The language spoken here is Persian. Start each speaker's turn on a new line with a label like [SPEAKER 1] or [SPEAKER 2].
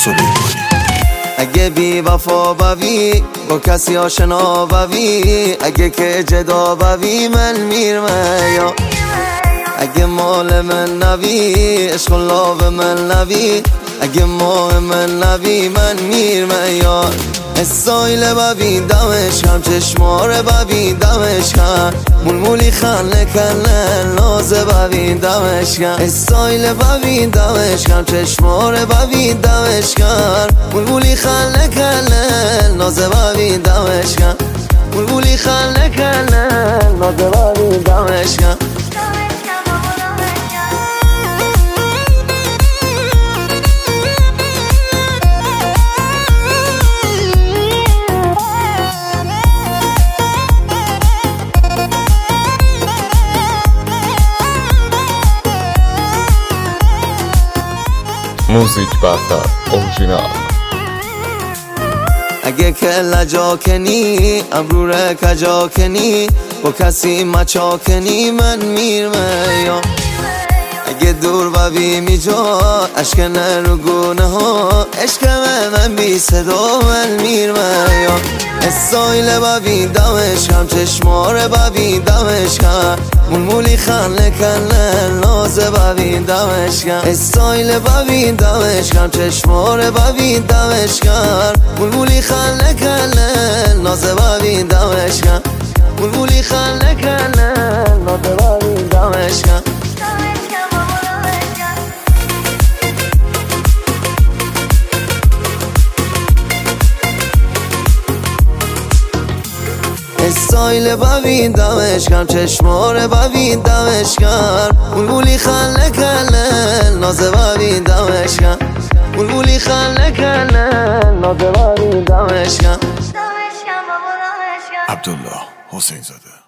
[SPEAKER 1] حسین ایرانی.
[SPEAKER 2] اگه بی وفا بوی با کسی آشنا بوی، اگه که جدا بوی من میرم، اگه مال من نبی عشق الله به من نبی، اگه ماه من نبی من میرم یار. استایل ببین دمش کم، چشماره ببین دمش کم، مولمولی خنده کنه نازه ببین دمش کم. استایل ببین دمش کم، چشماره ببین دمش کم، مولمولی خنده کنه نازه ببین دمش کم، مولمولی خنده کنه نازه ببین دمش کم.
[SPEAKER 3] موزیک برتر اورجینال.
[SPEAKER 2] اگه که لجا کنی ابرو کجا کنی، با کسی مچا کنی من میرم، اگه دور ببی میجا عشق رو گونه ها، عشق من بی صدا من میرم. استایل ببین دمش کم، چشماره ببین دمش کم، مولمولی خنده کنه نازه ببین دمش کم. استایل ببین دمش کم، چشماره ببین دمش کم، مولمولی خنده کنه نازه ببین دمش کم، مولمولی خنده کنه نازه ببین دمش کم. استایل ببین دمش کم، چشماره ببین دمش کم، مولمولی خنده کنه نازه ببین دمش کم، مولمولی خنده کنه نازه ببین دمش کم.
[SPEAKER 1] عبدالله حسین زاده.